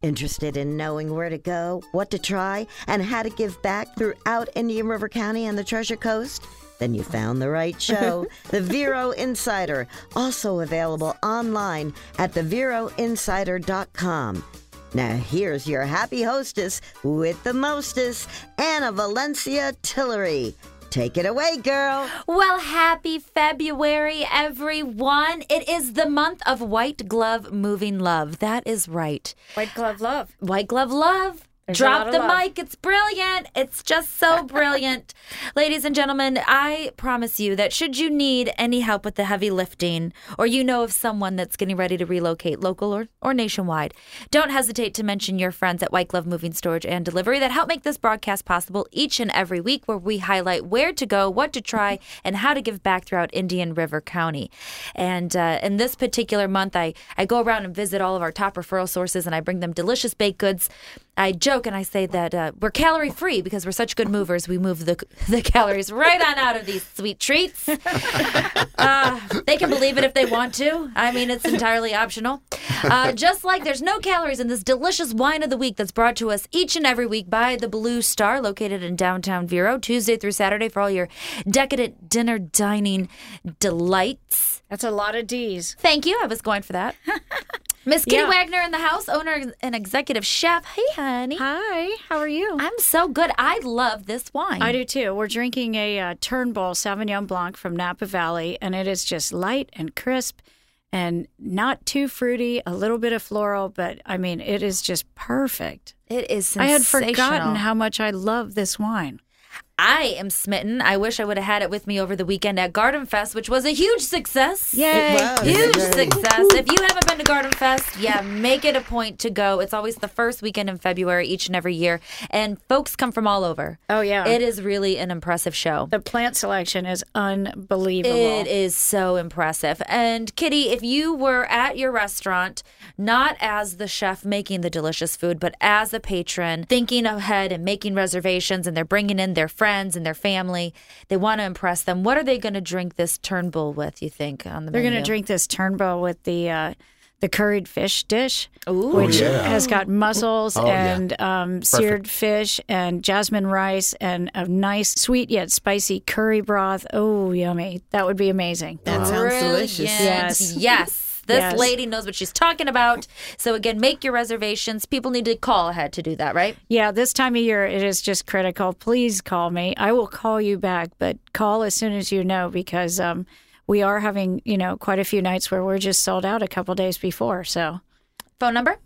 Interested in knowing where to go, what to try, and how to give back throughout Indian River County and the Treasure Coast? Then you found the right show, The Vero Insider, also available online at theveroinsider.com. Now here's your happy hostess with the mostest, Anna Valencia Tillery. Take it away, girl. Well, happy February, everyone. It is the month of White Glove Moving Love. That is right. White glove love. White Glove Love. There's Drop the love. mic. It's brilliant. It's just so brilliant. Ladies and gentlemen, I promise you that should you need any help with the heavy lifting, or you know of someone that's getting ready to relocate local or nationwide, don't hesitate to mention your friends at White Glove Moving Storage and Delivery that help make this broadcast possible each and every week, where we highlight where to go, what to try, and how to give back throughout Indian River County. And in this particular month, I go around and visit all of our top referral sources, and I bring them delicious baked goods. I joke and I say that we're calorie free because we're such good movers. We move the calories right on out of these sweet treats. They can believe it if they want to. I mean, it's entirely optional. Just like there's no calories in this delicious wine of the week that's brought to us each and every week by the Blue Star, located in downtown Vero, Tuesday through Saturday for all your decadent dinner dining delights. That's a lot of D's. Thank you. I was going for that. Miss Kitty Yeah. Wagner in the house, owner and executive chef. Hey, honey. Hi, how are you? I'm so good. I love this wine. I do too. We're drinking a Turnbull Sauvignon Blanc from Napa Valley, and it is just light and crisp and not too fruity, a little bit of floral, but I mean, it is just perfect. It is I sensational. had forgotten how much I love this wine. I am smitten. I wish I would have had it with me over the weekend at Garden Fest, which was a huge success. Yay! Huge success. If you haven't been to Garden Fest, make it a point to go. It's always the first weekend in February each and every year, and folks come from all over. Oh, yeah. It is really an impressive show. The plant selection is unbelievable. It is so impressive. And Kitty, if you were at your restaurant, not as the chef making the delicious food, but as a patron, thinking ahead and making reservations, and they're bringing in their friends and their family, they want to impress them. What are they going to drink this Turnbull with, you think, on the They're menu? going to drink this Turnbull with the curried fish dish, Ooh. which yeah. has got mussels yeah. and seared fish and jasmine rice and a nice sweet yet spicy curry broth. Oh, yummy. That would be amazing. That sounds delicious. Yes. Yes. This lady knows what she's talking about. So, again, make your reservations. People need to call ahead to do that, right? Yeah, this time of year, it is just critical. Please call me. I will call you back, but call as soon as you know, because we are having, quite a few nights where we're just sold out a couple days before. So, Phone number?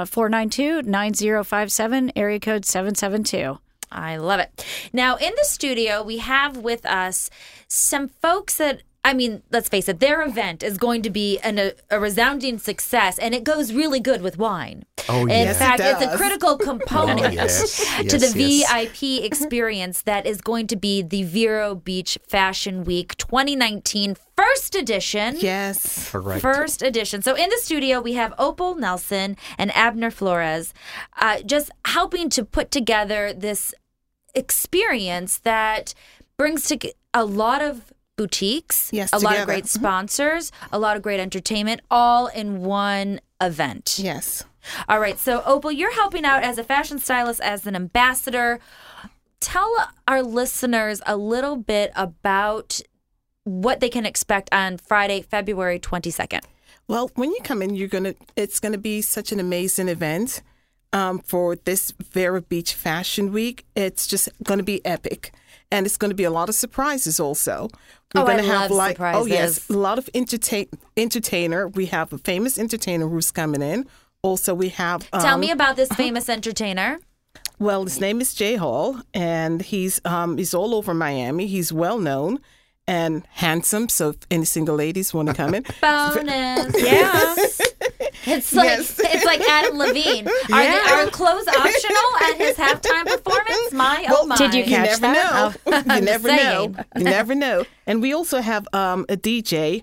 492-9057, area code 772. I love it. Now, in the studio, we have with us some folks that, I mean, let's face it, their event is going to be a resounding success, and it goes really good with wine. Oh, In yes, fact, it it's a does. critical component Oh, yes. to the Yes, yes. VIP experience that is going to be the Vero Beach Fashion Week 2019 first edition. Yes. Correct. First edition. So in the studio, we have Opal Nelson and Abner Flores just helping to put together this experience that brings to a lot of boutiques, Yes, a lot of together. great sponsors, a lot of great entertainment, all in one event. Yes. All right. So Opal, you're helping out as a fashion stylist, as an ambassador. Tell our listeners a little bit about what they can expect on Friday, February 22nd. Well, when you come in, it's gonna be such an amazing event for this Vero Beach Fashion Week. It's just gonna be epic, and it's gonna be a lot of surprises also. We're I gonna love have surprises. oh yes, a lot of entertainer. We have a famous entertainer who's coming in. Also, we have Tell me about this famous entertainer. Well, his name is Jay Hall, and he's all over Miami. He's well known and handsome. So if any single ladies want to come in, Bonus. Yeah. It's like Adam Levine. Are clothes optional at his halftime performance? Oh my. Did you you catch never that? know. You I'm never just know. saying. You never know. And we also have a DJ.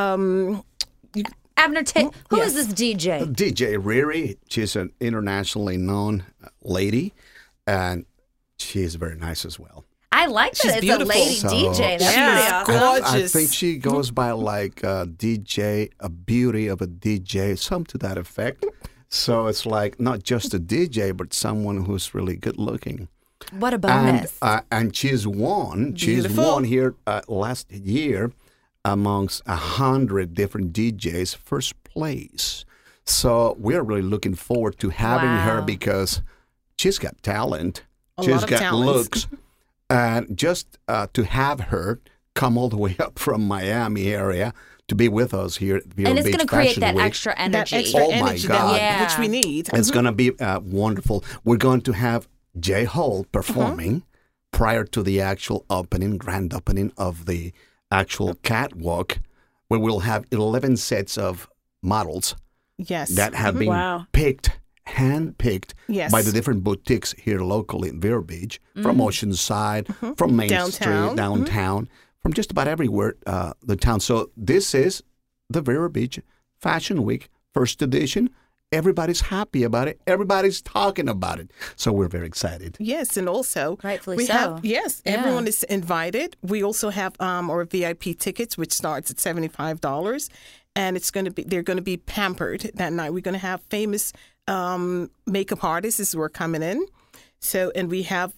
Abner, who is Yes. this DJ? DJ Riri, she's an internationally known lady, and she is very nice as well. I like that She's it's beautiful. a lady So- DJ. That's Yeah. pretty awesome. Gorgeous. I think she goes by like DJ, a beauty of a DJ, something to that effect. So it's like not just a DJ, but someone who's really good looking. What a bonus. And she's won. She's Beautiful. won here last year amongst 100 different DJs, first place. So we're really looking forward to having her Wow. because she's got talent. A She's lot of got talents. looks. And just to have her come all the way up from Miami area to be with us here at Vero and it's Beach going to create Fashion that Week. extra energy. That extra Oh, my energy God. Yeah. which we need. It's going to be wonderful. We're going to have Jay Hall performing prior to the actual opening, grand opening of the actual catwalk, where we'll have 11 sets of models Yes. that have been Wow. hand-picked Yes. by the different boutiques here locally in Vero Beach, from Oceanside, from Main Downtown. Street, downtown, from just about everywhere, the town. So this is the Vero Beach Fashion Week, first edition. Everybody's happy about it. Everybody's talking about it. So we're very excited. Yes, and also Rightfully we so. have Yeah. everyone is invited. We also have our VIP tickets, which starts at $75, and they're going to be pampered that night. We're going to have famous makeup artists who are coming in. So, and we have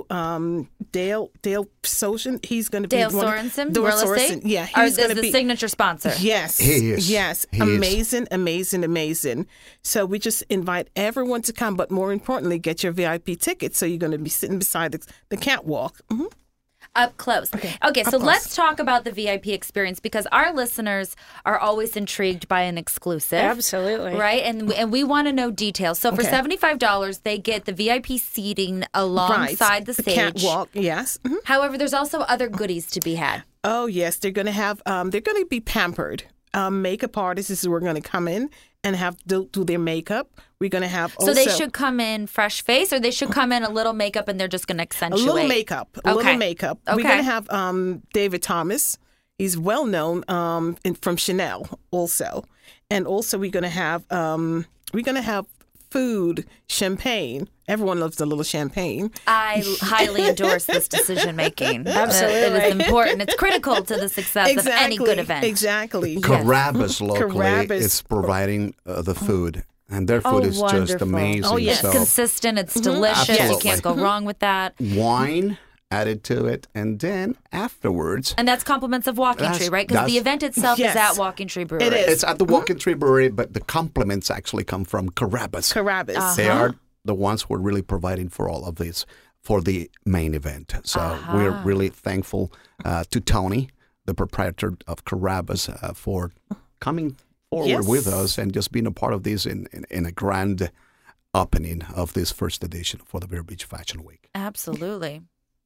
Dale Sorensen. He's going to be Dale one of- Sorensen, Dale real Sorensen. estate? Yeah, Or he's going is to the be signature sponsor. Yes. He is. Yes. He is. Amazing. So we just invite everyone to come, but more importantly, get your VIP ticket. So you're going to be sitting beside the catwalk. Mhm. Up close. Okay, so let's talk about the VIP experience because our listeners are always intrigued by an exclusive. Absolutely. Right? And we want to know details. So for Okay. $75, they get the VIP seating alongside the stage. catwalk. Yes. Mhm. However, there's also other goodies to be had. Oh yes, they're going to have. They're going to be pampered. Makeup artists who are going to come in and have do their makeup. We're going to have also So they should come in fresh face or they should come in a little makeup and they're just going to a accentuate. little makeup. Okay. We're Okay. going to have David Thomas. He's well known from Chanel also, and also we're going to have food, champagne. Everyone loves a little champagne. I highly endorse this decision making. Absolutely. It is important. It's critical to the success of any good event. Exactly. Carrabba's locally Carrabba's. is providing the food, and their food is just wonderful. amazing. Oh, yes. It's So consistent. It's delicious. You Absolutely. can't go wrong with that. wine added to it, and then afterwards, And that's compliments of Walking That's- Tree, right? Because the that's- event itself Yes. is at Walking Tree Brewery. It is. it's at the Walking Tree Brewery, but the compliments actually come from Carrabba's. Carrabba's. They are the ones who are really providing for all of this for the main event. So we're really thankful to Tony, the proprietor of Carrabba's, for coming forward Yes. with us and just being a part of this in a grand opening of this first edition for the Vero Beach Fashion Week. Absolutely.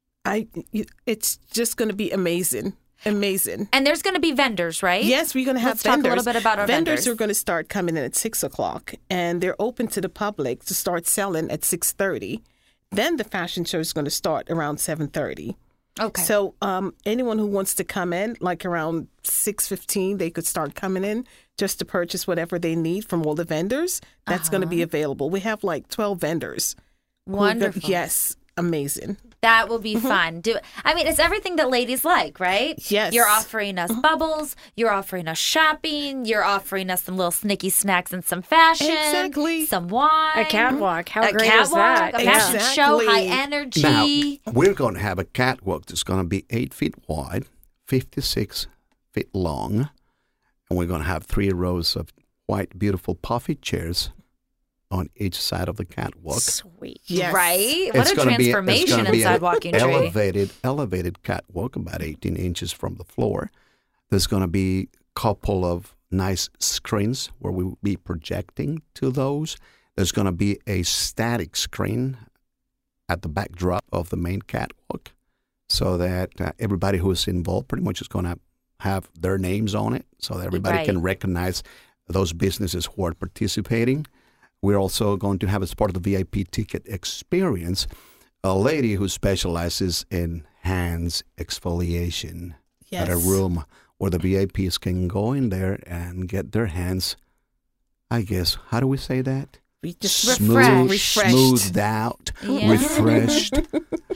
It's just going to be amazing. Amazing. And there's going to be vendors, right? Yes, we're going to have Let's talk a vendors. little bit about our vendors. Vendors are going to start coming in at 6:00, and they're open to the public to start selling at 6:30. Then the fashion show is going to start around 7:30. Okay. So anyone who wants to come in, like around 6:15, they could start coming in just to purchase whatever they need from all the vendors. That's going to be available. We have like 12 vendors. who are gonna- Wonderful. Yes, amazing. That will be fun. I mean, it's everything that ladies like, right? Yes. You're offering us bubbles. You're offering us shopping. You're offering us some little snicky snacks and some fashion. Exactly. Some wine. A catwalk. How A great catwalk, is that? a Yeah. fashion show, high Exactly. energy. Now, we're going to have a catwalk that's going to be 8 feet wide, 56 feet long, and we're going to have 3 rows of white, beautiful puffy chairs on each side of the catwalk. Sweet. Yes. Right? What It's a gonna be- it's transformation gonna be inside an Walking Tree. elevated catwalk, about 18 inches from the floor. There's going to be a couple of nice screens where we will be projecting to those. There's going to be a static screen at the backdrop of the main catwalk so that everybody who is involved pretty much is going to have their names on it so that everybody Right. can recognize those businesses who are participating. We're also going to have, as part of the VIP ticket experience, a lady who specializes in hands exfoliation at a Yes. room where the VIPs can go in there and get their hands, I guess, how do we say that? We just Refreshed. Refreshed. Smoothed out, Yeah. refreshed.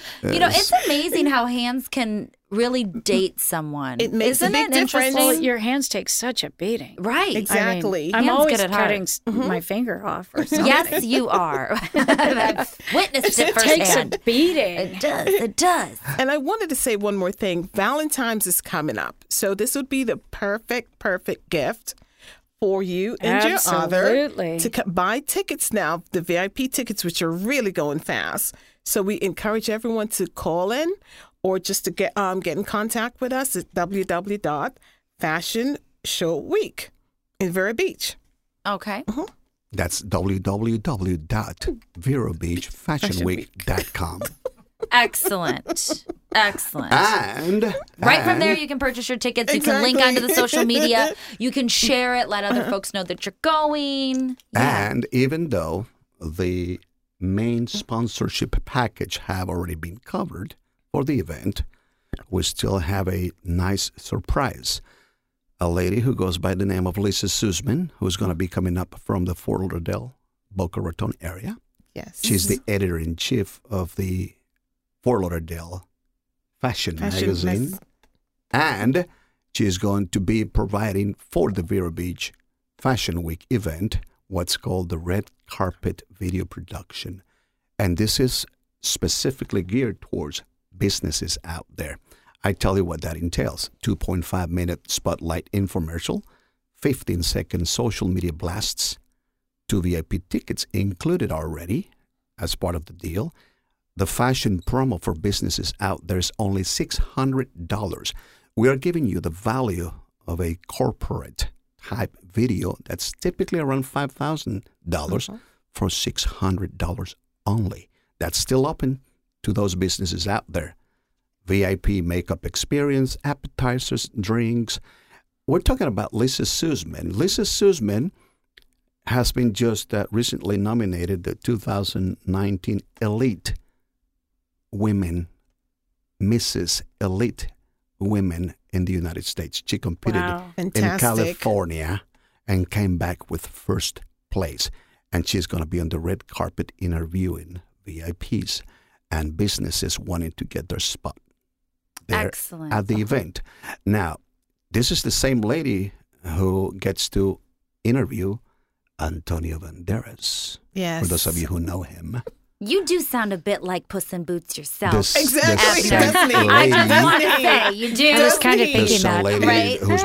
It's amazing how hands can really date someone. It makes a Isn't big it difference. interesting? Well, your hands take such a beating. Right. Exactly. I'm Hands always get it hard. cutting my finger off or something. Yes, you are. I've witnessed it It takes a firsthand. beating. It does. It does. And I wanted to say one more thing. Valentine's is coming up. So this would be the perfect gift for you and Absolutely. your other to buy tickets now, the VIP tickets, which are really going fast. So we encourage everyone to call in or just to get in contact with us at www.fashionshowweek in Vero Beach. Okay. That's www.verobeachfashionweek.com. Excellent. Excellent. And Right from there, you can purchase your tickets. You can link Exactly. onto the social media. You can share it. Let other folks know that you're going. And even though the main sponsorship package have already been covered for the event, we still have a nice surprise. A lady who goes by the name of Lisa Sussman, who's going to be coming up from the Fort Lauderdale, Boca Raton area. Yes. She's the editor-in-chief of the Fort Lauderdale Fashion Magazine. And she's going to be providing for the Vero Beach Fashion Week event what's called the red carpet video production. And this is specifically geared towards businesses out there. I tell you what that entails. 2.5-minute spotlight infomercial, 15-second social media blasts, 2 VIP tickets included already as part of the deal. The fashion promo for businesses out there is only $600. We are giving you the value of a corporate type video that's typically around $5,000 for $600 only. That's still open to those businesses out there. VIP makeup experience, appetizers, drinks. We're talking about Lisa Sussman. Lisa Sussman has been just recently nominated the 2019 Elite Women, Mrs. Elite Women in the United States. She competed in Fantastic. California and came back with first place. And she's going to be on the red carpet interviewing VIPs and businesses wanting to get their spot there Excellent. at the event. Now, this is the same lady who gets to interview Antonio Banderas. Yes. For those of you who know him. You do sound a bit like Puss in Boots yourself. Exactly. This Definitely. I just lady- want to say, you do. I was kind of This thinking This that. lady right? who's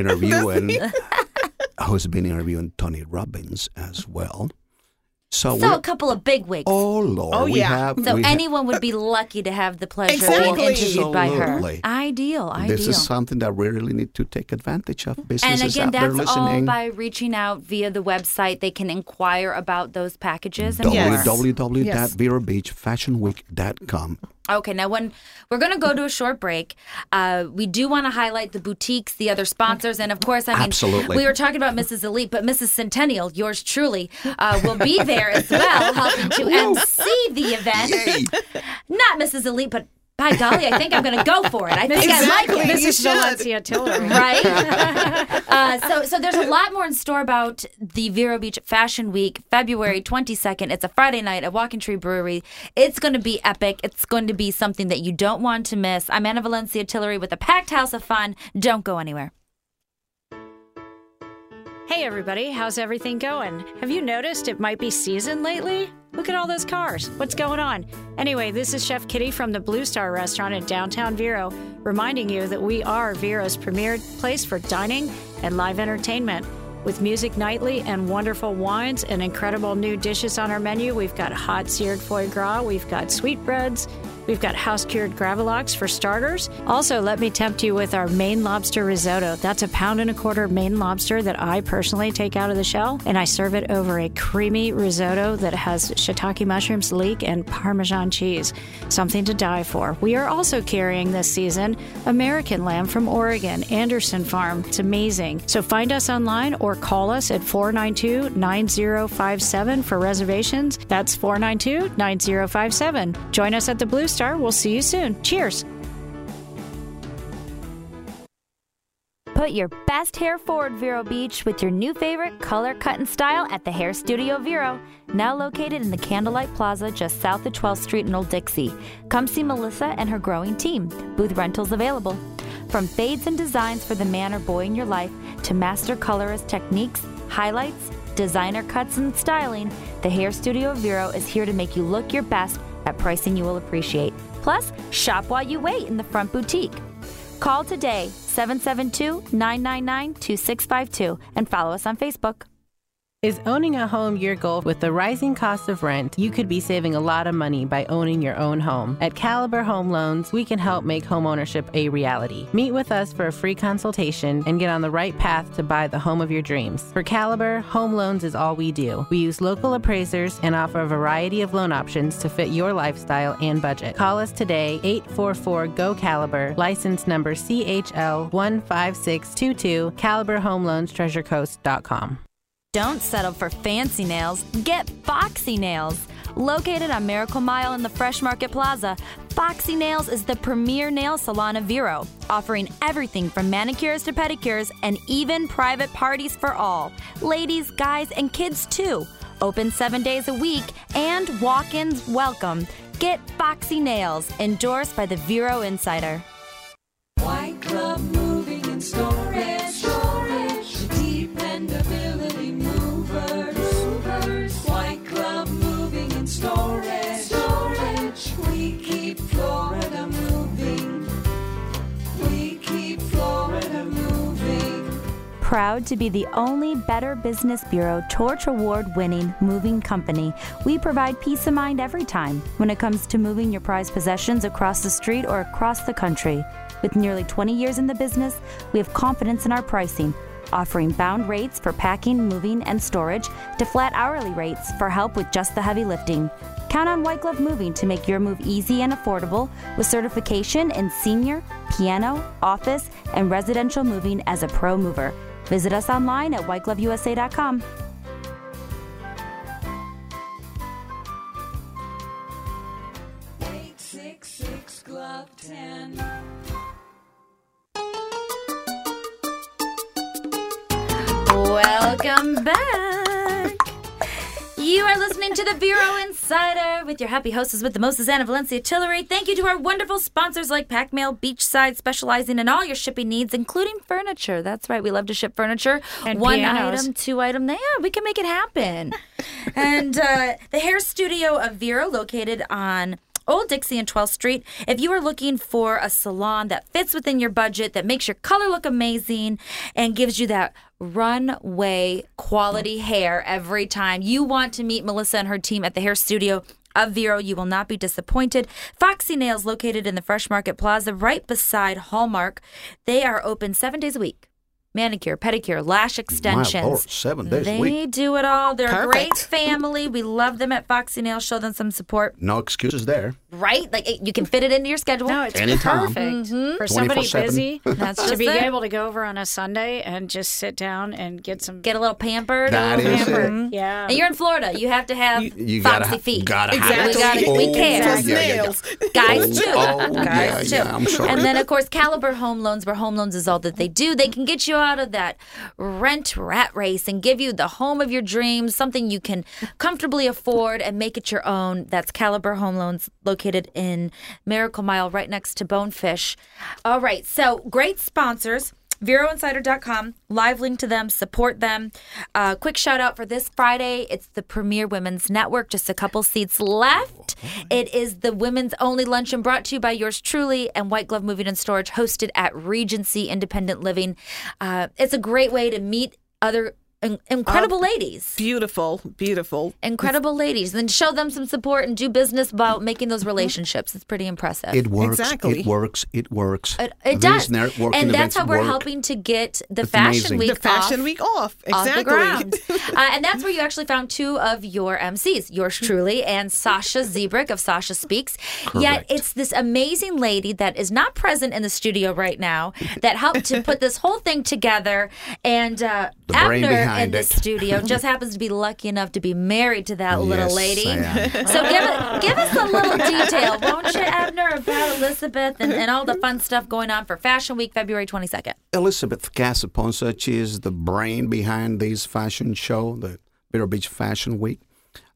been interviewing Tony Robbins as well. So So a couple of bigwigs. oh Lord, Oh, we yeah. have. So we have- anyone would be lucky to have the pleasure of Exactly. being interviewed by her. Absolutely. Ideal. This is something that we really need to take advantage of. And Businesses again, out there that's all listening. by reaching out via the website. They can inquire about those packages and more. Yes. www.verobeachfashionweek.com. Okay, now when we're going to go to a short break, we do want to highlight the boutiques, the other sponsors, and of course, I mean, Absolutely. we were talking about Mrs. Elite, but Mrs. Centennial, yours truly, will be there as well, helping to MC the event. Yay! Not Mrs. Elite, but by golly, I think I'm going to go for it. I think I like Exactly. it. You Mrs. should. Valencia Tillery. Right? So there's a lot more in store about the Vero Beach Fashion Week, February 22nd. It's a Friday night at Walking Tree Brewery. It's going to be epic. It's going to be something that you don't want to miss. I'm Anna Valencia Tillery with a packed house of fun. Don't go anywhere. Hey everybody, how's everything going? Have you noticed it might be season lately? Look at all those cars. What's going on? Anyway, this is Chef Kitty from the Blue Star Restaurant in downtown Vero, reminding you that we are Vero's premier place for dining and live entertainment. With music nightly and wonderful wines and incredible new dishes on our menu, we've got hot seared foie gras, we've got sweetbreads, we've got house-cured gravlax for starters. Also, let me tempt you with our Maine lobster risotto. That's a 1.25 pound Maine lobster that I personally take out of the shell, and I serve it over a creamy risotto that has shiitake mushrooms, leek, and Parmesan cheese. Something to die for. We are also carrying this season American lamb from Oregon, Anderson Farm. It's amazing. So find us online or call us at 492-9057 for reservations. That's 492-9057. Join us at the Blue Star. We'll see you soon. Cheers. Put your best hair forward, Vero Beach, with your new favorite color, cut, and style at the Hair Studio Vero. now located in the Candlelight Plaza just south of 12th Street in Old Dixie. Come see Melissa and her growing team. Booth rentals available. From fades and designs for the man or boy in your life to master colorist techniques, highlights, designer cuts, and styling, the Hair Studio of Vero is here to make you look your best at pricing you will appreciate. Plus, shop while you wait in the front boutique. Call today, 772-999-2652, and follow us on Facebook. Is owning a home your goal? With the rising cost of rent, you could be saving a lot of money by owning your own home. At Caliber Home Loans, we can help make homeownership a reality. Meet with us for a free consultation and get on the right path to buy the home of your dreams. For Caliber, home loans is all we do. We use local appraisers and offer a variety of loan options to fit your lifestyle and budget. Call us today, 844-GO-CALIBER, license number CHL15622, CaliberHomeLoansTreasureCoast.com. Don't settle for fancy nails. Get Foxy Nails. Located on Miracle Mile in the Fresh Market Plaza, Foxy Nails is the premier nail salon of Vero, offering everything from manicures to pedicures and even private parties for all. Ladies, guys, and kids too. Open 7 days a week and walk-ins welcome. Get Foxy Nails, endorsed by the Vero Insider. White Glove Moving and Storage. Dependability movers. White Glove Moving and Storage. We keep Florida moving. We keep Florida moving. Proud to be the only Better Business Bureau Torch Award-winning moving company, we provide peace of mind every time when it comes to moving your prized possessions across the street or across the country. With nearly 20 years in the business, we have confidence in our pricing, offering bound rates for packing, moving, and storage to flat hourly rates for help with just the heavy lifting. Count on White Glove Moving to make your move easy and affordable with certification in senior, piano, office, and residential moving as a pro mover. Visit us online at whitegloveusa.com. 866 Glove 10. Welcome back. You are listening to the Vero Insider with your happy hostess with the most, Susanna Valencia Tillery. Thank you to our wonderful sponsors like Pack Mail Beachside, specializing in all your shipping needs, including furniture. That's right, we love to ship furniture. And one pianos. item, 2 item. Yeah, we can make it happen. And the Hair Studio of Vero, located on Old Dixie and 12th Street. If you are looking for a salon that fits within your budget, that makes your color look amazing and gives you that runway quality hair every time, you want to meet Melissa and her team at the Hair Studio of Vero. You will not be disappointed. Foxy Nails, located in the Fresh Market Plaza right beside Hallmark. They are open 7 days a week. Manicure, pedicure, lash extensions. My Lord, 7 days a week. They do it all. They're a great Perfect. family. We love them at Foxy Nails. Show them some support. No excuses there. Right? Like, you can fit it into your schedule. No, it's Anytime. perfect for somebody 24/7. busy That's to just be it. able to go over on a Sunday and just sit down and get some. Get a little pampered. That a little is it. pampered. Yeah. And you're in Florida. You have to have You foxy feet. gotta Exactly. have it. We care. Just nails. Guys, too. Guys, too. I'm sorry. And then, of course, Caliber Home Loans, where home loans is all that they do. They can get you out of that rent rat race and give you the home of your dreams, something you can comfortably afford and make it your own. That's Caliber Home Loans, located in Miracle Mile, right next to Bonefish. All right, so great sponsors. VeroInsider.com, live link to them, support them. Quick shout out for this Friday. It's the Premier Women's Network, just a couple seats left. It is the women's only luncheon brought to you by yours truly and White Glove Moving and Storage, hosted at Regency Independent Living. It's a great way to meet other incredible ladies. Beautiful, beautiful. Incredible ladies. Then show them some support and do business about making those relationships. It's pretty impressive. It works. Exactly. It works. It works. It These does. networking And that's events how we're work. helping to get the It's Fashion amazing. Week The Fashion off. Week off. Off the ground. Exactly. And that's where you actually found two of your MCs, yours truly and Sasha Zebrick of Sasha Speaks. Yet Correct. it's this amazing lady that is not present in the studio right now that helped to put this whole thing together. And brain Abner in behind the it. studio just happens to be lucky enough to be married to that little Yes, lady. I am. So give us a little detail, won't you, Abner, about Elizabeth and all the fun stuff going on for Fashion Week, February 22nd. Elizabeth Casaponsa, she is the brain behind this fashion show, the Vero Beach Fashion Week.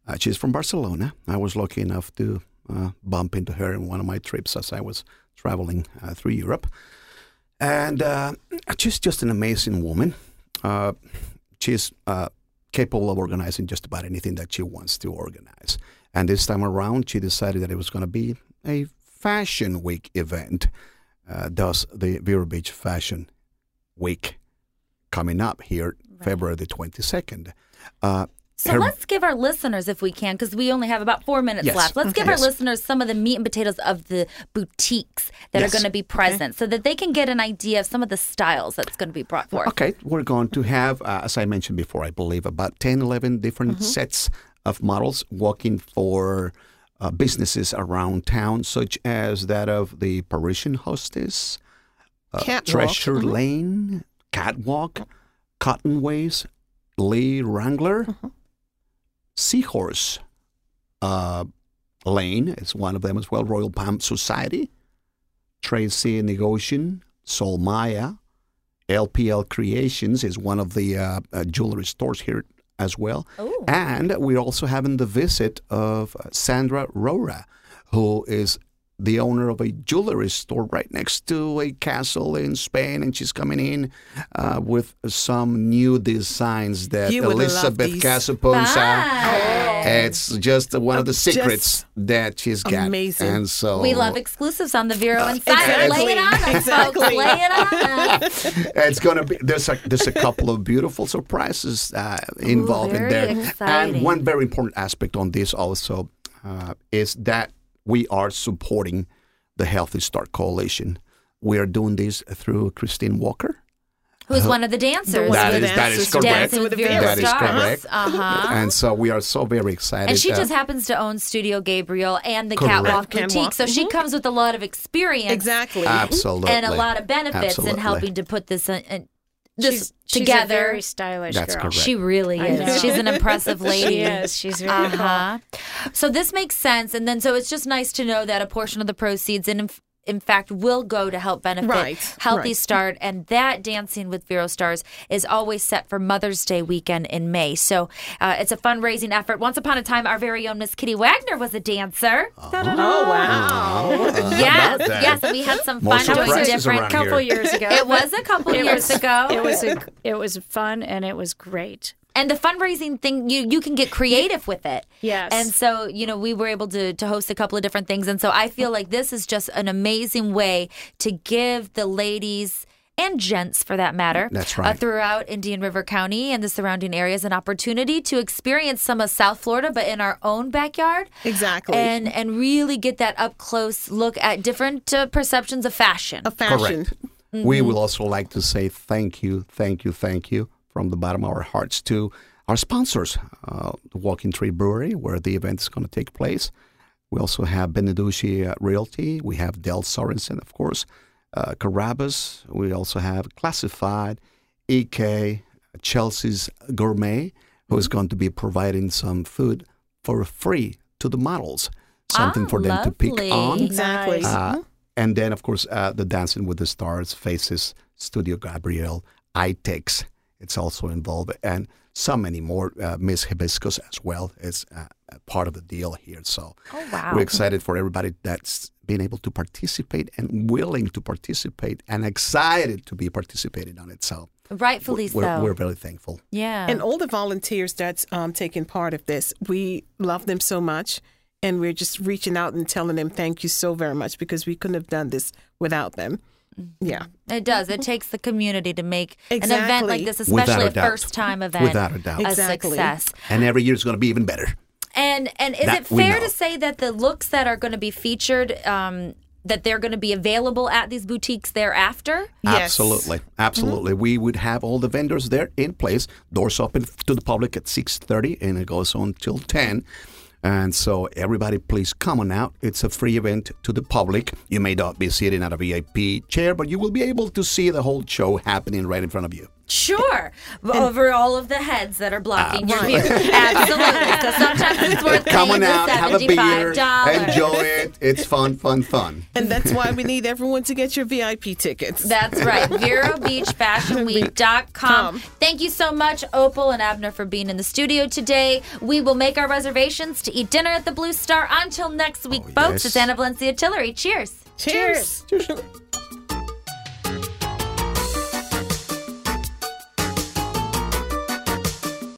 She's from Barcelona. I was lucky enough to bump into her in one of my trips as I was traveling through Europe. And she's just an amazing woman. She's capable of organizing just about anything that she wants to organize. And this time around, she decided that it was going to be a Fashion Week event. Thus, the Vero Beach Fashion Week coming up here, February the 22nd. So let's give our listeners, if we can, because we only have about 4 minutes left. Let's give our listeners some of the meat and potatoes of the boutiques that are going to be present so that they can get an idea of some of the styles that's going to be brought forth. Okay, we're going to have, as I mentioned before, I believe about 10, 11 different sets of models walking for businesses around town, such as that of the Parisian Hostess, Treasure Lane, Catwalk, Cotton Waves, Lee Wrangler, Seahorse Lane is one of them as well, Royal Palm Society, Tracy Negocian, Sol Maya, LPL Creations is one of the jewelry stores here as well. Ooh. And we're also having the visit of Sandra Rora, who is the owner of a jewelry store right next to a castle in Spain, and she's coming in with some new designs that Elizabeth Casapunza. It's just one of the secrets that she's got. Amazing. And so we love exclusives on the Vero Insider. Lay it on us, folks. Lay it on us. It's going to be, there's a couple of beautiful surprises involved in there. Exciting. And one very important aspect on this also is that we are supporting the Healthy Start Coalition. We are doing this through Christine Walker, who's one of the dancers. That is correct. Dancing with Vero That is Stars. correct. And so we are so very excited. And she just happens to own Studio Gabriel and the Catwalk Boutique. So she comes with a lot of experience. Exactly. Absolutely. And a lot of benefits in helping to put this She's together. a very stylish That's girl. correct. She really is. She's an impressive lady. She is. She's very cool. So this makes sense. And then so it's just nice to know that a portion of the proceeds in fact will go to help benefit Healthy Start. And that Dancing with Vero Stars is always set for Mother's Day weekend in May. So it's a fundraising effort. Once upon a time, our very own Miss Kitty Wagner was a dancer. Oh, wow. Yes, and we had some fun doing different. A couple years ago. It was a couple years ago. It was fun and it was great. And the fundraising thing, you can get creative with it. Yes. And so, we were able to host a couple of different things. And so I feel like this is just an amazing way to give the ladies and gents, for that matter, that's right, throughout Indian River County and the surrounding areas an opportunity to experience some of South Florida, but in our own backyard. Exactly. And really get that up close look at different perceptions of fashion. Correct. We will also like to say thank you from the bottom of our hearts to our sponsors, the Walking Tree Brewery, where the event is going to take place. We also have Beneducci Realty. We have Del Sorensen, of course, Carrabba's. We also have Classified, EK, Chelsea's Gourmet, who is going to be providing some food for free to the models, something for them to pick on. Exactly. And then, of course, the Dancing with the Stars, Faces, Studio Gabriel, iTex. It's also involved, and so many more. Miss Hibiscus as well is part of the deal here. So we're excited for everybody that's been able to participate and willing to participate and excited to be participating on it. So rightfully so. We're very thankful. Yeah. And all the volunteers that's taking part of this, we love them so much. And we're just reaching out and telling them thank you so very much because we couldn't have done this without them. Yeah. It does. It takes the community to make an event like this, especially a first-time event, without a doubt, a success. And every year is going to be even better. And is it fair to say that the looks that are going to be featured, that they're going to be available at these boutiques thereafter? Yes. Absolutely. We would have all the vendors there in place. Doors open to the public at 6:30 and it goes on till 10. And so everybody, please come on out. It's a free event to the public. You may not be sitting at a VIP chair, but you will be able to see the whole show happening right in front of you. Sure. Over all of the heads that are blocking your view. Absolutely. So sometimes it's worth Come paying on out, the have a beer, $75. enjoy it. It's fun. And that's why we need everyone to get your VIP tickets. That's right. VeroBeachFashionWeek.com. Thank you so much, Opal and Abner, for being in the studio today. We will make our reservations to eat dinner at the Blue Star. Until next week, folks, yes. it's Anna Valencia Tillery. Cheers. Cheers.